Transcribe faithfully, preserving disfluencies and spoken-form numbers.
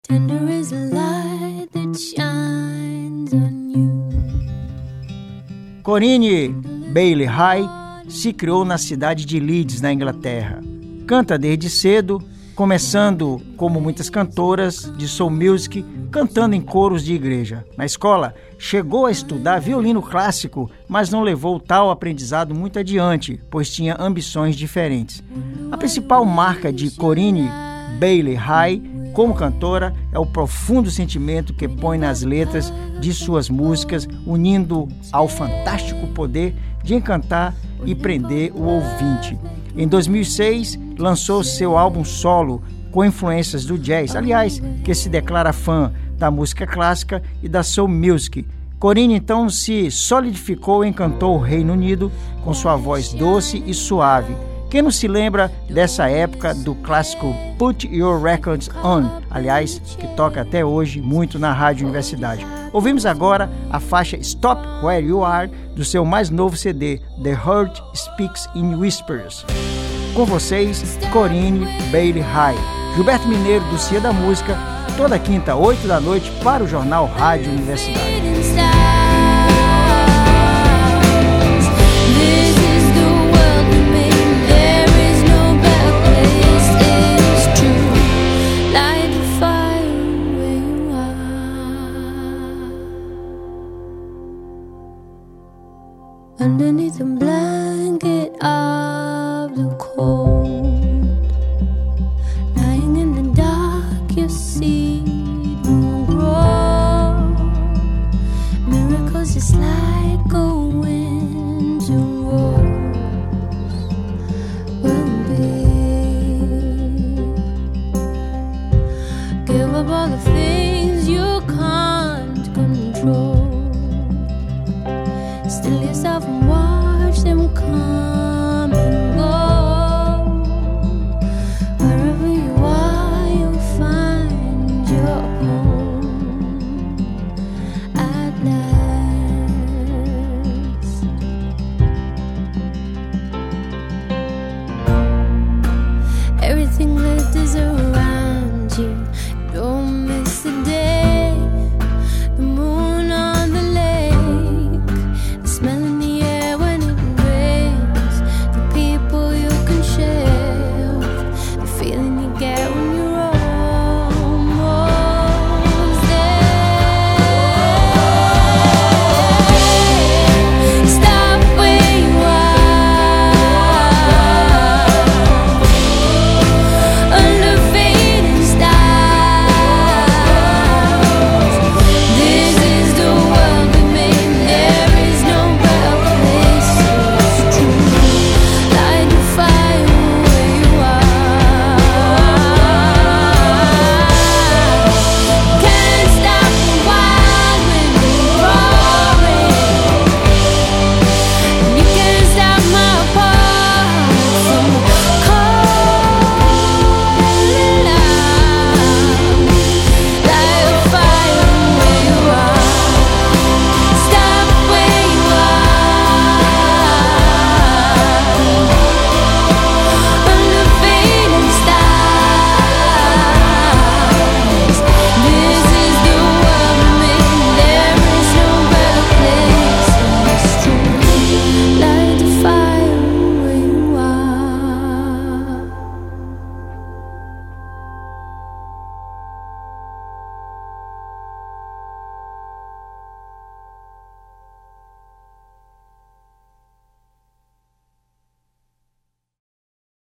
Tender is the light that shines on you. Corinne Bailey Rae se criou na cidade de Leeds, na Inglaterra. Canta desde cedo, começando como muitas cantoras de soul music, cantando em coros de igreja. Na escola, chegou a estudar violino clássico, mas não levou tal aprendizado muito adiante, pois tinha ambições diferentes. A principal marca de Corinne Bailey Rae como cantora é o profundo sentimento que põe nas letras de suas músicas, unindo ao fantástico poder de encantar e prender o ouvinte. Em dois mil e seis, lançou seu álbum solo com influências do jazz, aliás, que se declara fã da música clássica e da soul music. Corinne então se solidificou e encantou o Reino Unido com sua voz doce e suave. Quem não se lembra dessa época do clássico Put Your Records On, aliás, que toca até hoje muito na Rádio Universidade. Ouvimos agora a faixa Stop Where You Are do seu mais novo C D, The Heart Speaks in Whispers. Com vocês, Corinne Bailey Rae. Gilberto Mineiro do Cia da Música, toda quinta, oito da noite, para o Jornal Rádio Universidade. Underneath the blanket of the cold, lying in the dark, your seed will grow. Miracles just like a winter rose will be. Give up all the